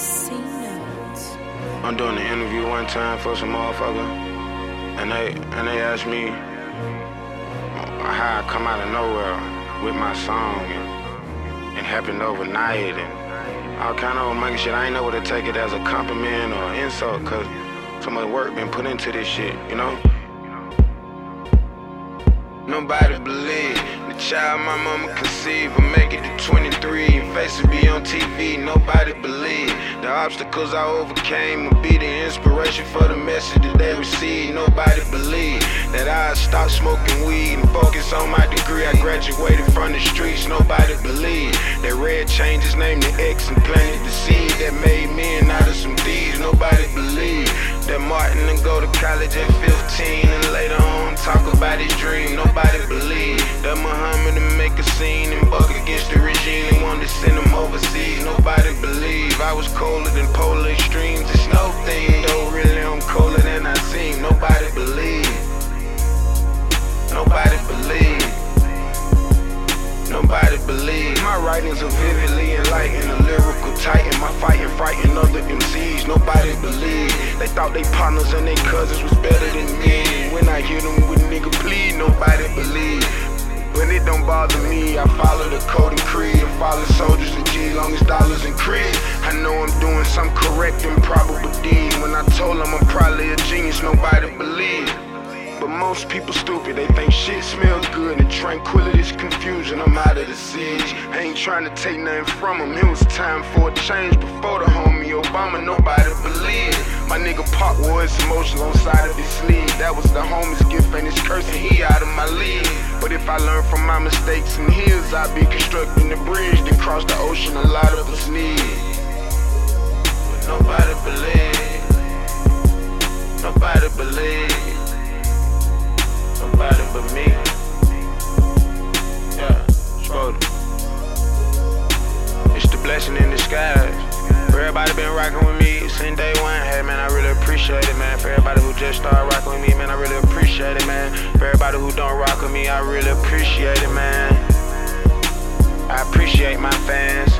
C notes. I'm doing an interview one time for some motherfucker, and they asked me how I come out of nowhere with my song and it happened overnight and all kind of monkey shit. I ain't know whether to take it as a compliment or insult, cause so much work been put into this shit, you know? Nobody believe the child my mama conceived will make it to 23 and faces be on TV. Nobody believe the obstacles I overcame will be the inspiration for the message that they receive. Nobody believe that I stopped smoking weed and focus on my degree. I graduated from the streets. Nobody believe that Red changed his name to X and planted the seed that made men out of some thieves. Nobody believe that Martin and go to college at 15 and later on talk about his dream. Nobody believe that Muhammad and make a scene and buck against the regime and wanted to send him overseas. Nobody believe I was colder than polar extremes. It's no thing, though really I'm colder than I seem. Nobody believe. Nobody believe. Nobody believe. My writings are vividly enlightened, a lyrical titan. My fighting, frighten other MCs. Nobody believe. They thought they partners and they cousins was better than me. When I hear them with nigga plead, nobody believe. When it don't bother me, I follow the code and creed and follow soldiers and G, long as dollars and creed. I know I'm doing some correct and probable deed. When I told them I'm probably a genius, nobody believed. But most people stupid, they think shit smells good and tranquility's confusion. I'm out of the siege. I ain't trying to take nothing from him. It was time for a change before the homie Obama. Nobody believed. My nigga Pac wore his emotional on side of his sleeve. That was the homie's gift and his curse and he out of my league. But if I learn from my mistakes and his, I'd be constructing the bridge that cross the ocean a lot of us need. But nobody believe. Nobody believe. Nobody but me. Yeah, Schroeder. It's the blessing in disguise. For everybody been rocking with me since day one. Hey man, I really appreciate it, man. For everybody who just started rocking with me, man, I really appreciate it, man. For everybody who don't rock with me, I really appreciate it, man. I appreciate my fans.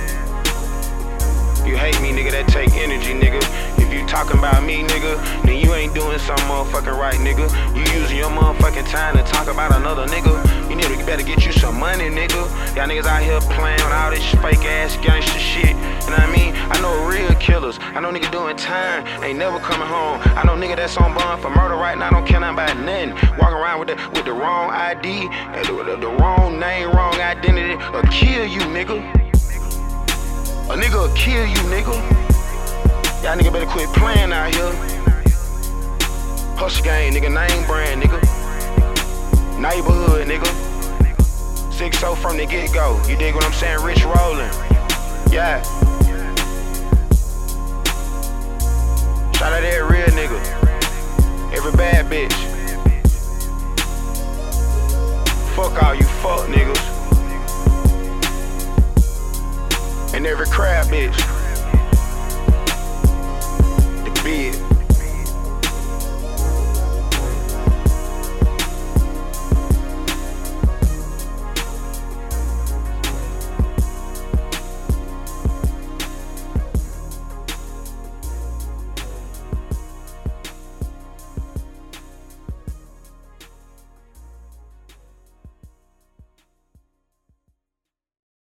You hate me, nigga, that take energy, nigga. If you talking about me, nigga, then you ain't doing something motherfucking right, nigga. You using your motherfucking time to talk about another nigga. You need to better get you some money, nigga. Y'all niggas out here playing with all this fake ass gangster shit. You know what I mean? I know real killers. I know nigga doing time, ain't never coming home. I know nigga that's on bond for murder right now, don't care nothing about nothing. Walking around with the wrong ID, the wrong name, wrong identity, or kill you, nigga. A nigga will kill you, nigga. Y'all nigga better quit playing out here. Hustle gang, nigga, name brand, nigga. Neighborhood, nigga. 6-0 from the get-go. You dig what I'm saying? Rich rollin'. Yeah. Shout out to every real nigga. Every bad bitch. Fuck all you fuck niggas. And every crab bitch.